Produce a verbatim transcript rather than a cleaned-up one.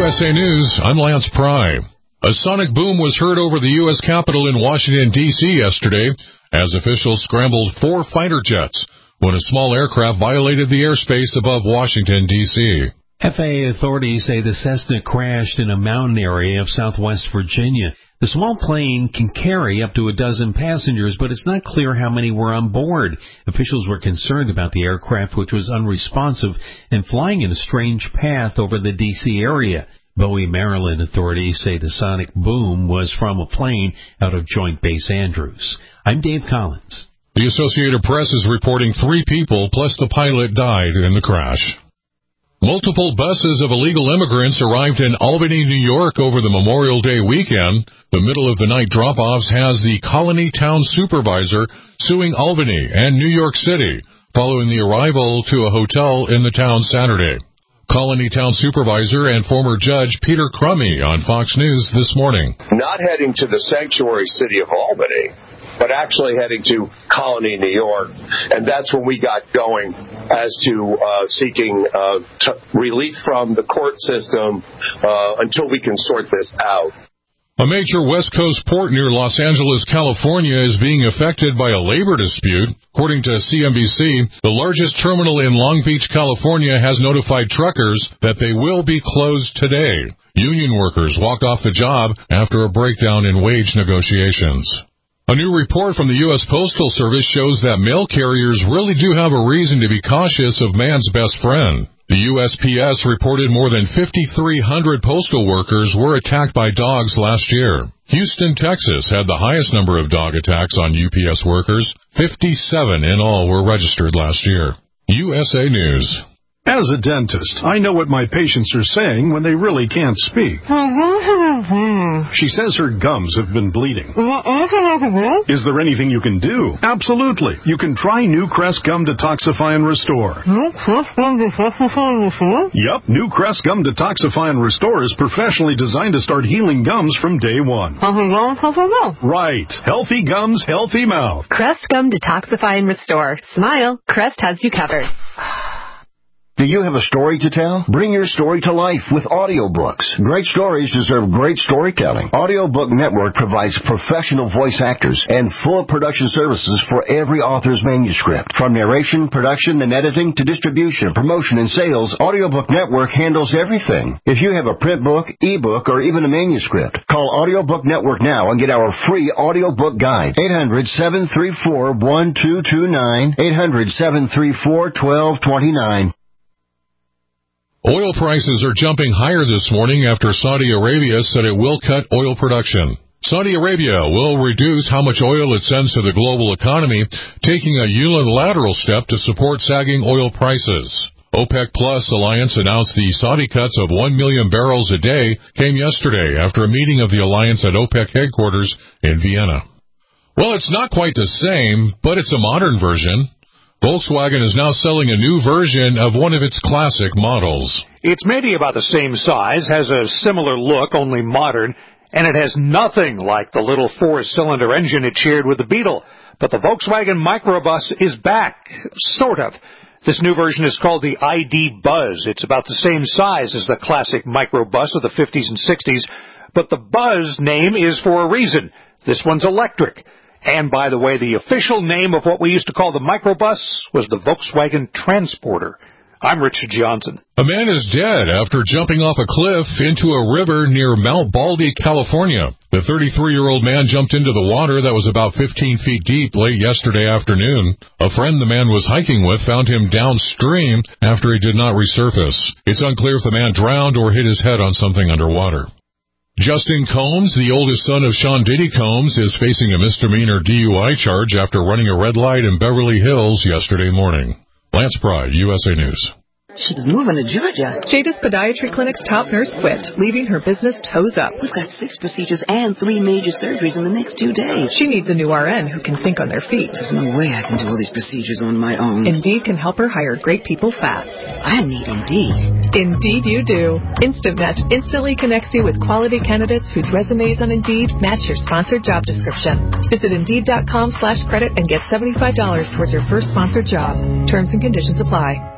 S A News, I'm Lance Pry. A sonic boom was heard over the U S Capitol in Washington, D C yesterday as officials scrambled four fighter jets when a small aircraft violated the airspace above Washington, D C F A A authorities say the Cessna crashed in a mountain area of southwest Virginia. The small plane can carry up to a dozen passengers, but it's not clear how many were on board. Officials were concerned about the aircraft, which was unresponsive and flying in a strange path over the D C area. Bowie, Maryland authorities say the sonic boom was from a plane out of Joint Base Andrews. I'm Dave Collins. The Associated Press is reporting three people plus the pilot died in the crash. Multiple buses of illegal immigrants arrived in Albany, New York over the Memorial Day weekend. The middle-of-the-night drop-offs has the Colony Town Supervisor suing Albany and New York City following the arrival to a hotel in the town Saturday. Colony Town Supervisor and former Judge Peter Crummy on Fox News this morning. Not heading to the sanctuary city of Albany, but actually heading to Colony, New York. And that's when we got going as to uh, seeking uh, t- relief from the court system uh, until we can sort this out. A major West Coast port near Los Angeles, California, is being affected by a labor dispute. According to C N B C, the largest terminal in Long Beach, California, has notified truckers that they will be closed today. Union workers walked off the job after a breakdown in wage negotiations. A new report from the U S Postal Service shows that mail carriers really do have a reason to be cautious of man's best friend. The U S P S reported more than fifty-three hundred postal workers were attacked by dogs last year. Houston, Texas had the highest number of dog attacks on U P S workers. fifty-seven in all were registered last year. U S A News. As a dentist, I know what my patients are saying when they really can't speak. She says her gums have been bleeding. Is there anything you can do? Absolutely. You can try New Crest Gum Detoxify and Restore. New Crest Gum Detoxify and Restore? Yep. New Crest Gum Detoxify and Restore is professionally designed to start healing gums from day one. Healthy gums, healthy mouth. Right. Healthy gums, healthy mouth. Crest Gum Detoxify and Restore. Smile. Crest has you covered. Do you have a story to tell? Bring your story to life with audiobooks. Great stories deserve great storytelling. Audiobook Network provides professional voice actors and full production services for every author's manuscript. From narration, production, and editing to distribution, promotion, and sales, Audiobook Network handles everything. If you have a print book, ebook, or even a manuscript, call Audiobook Network now and get our free audiobook guide. eight hundred, seven three four, one two two nine. eight hundred, seven three four, one two two nine. Oil prices are jumping higher this morning after Saudi Arabia said it will cut oil production. Saudi Arabia will reduce how much oil it sends to the global economy, taking a unilateral step to support sagging oil prices. OPEC Plus Alliance announced the Saudi cuts of one million barrels a day came yesterday after a meeting of the alliance at OPEC headquarters in Vienna. Well, it's not quite the same, but it's a modern version. Volkswagen is now selling a new version of one of its classic models. It's maybe about the same size, has a similar look, only modern, and it has nothing like the little four-cylinder engine it shared with the Beetle. But the Volkswagen Microbus is back, sort of. This new version is called the I D Buzz. It's about the same size as the classic Microbus of the fifties and sixties, but the Buzz name is for a reason. This one's electric. And, by the way, the official name of what we used to call the microbus was the Volkswagen Transporter. I'm Richard Johnson. A man is dead after jumping off a cliff into a river near Mount Baldy, California. The thirty-three-year-old man jumped into the water that was about fifteen feet deep late yesterday afternoon. A friend the man was hiking with found him downstream after he did not resurface. It's unclear if the man drowned or hit his head on something underwater. Justin Combs, the oldest son of Sean Diddy Combs, is facing a misdemeanor D U I charge after running a red light in Beverly Hills yesterday morning. Lance Pry, U S A News. She's moving to Georgia. Jada's Podiatry Clinic's top nurse quit, leaving her business toes up. We've got six procedures and three major surgeries in the next two days. She needs a new R N who can think on their feet. There's no way I can do all these procedures on my own. Indeed can help her hire great people fast. I need Indeed. Indeed you do. InstantNet instantly connects you with quality candidates whose resumes on Indeed match your sponsored job description. Visit Indeed.com slash credit and get seventy-five dollars towards your first sponsored job. Terms and conditions apply.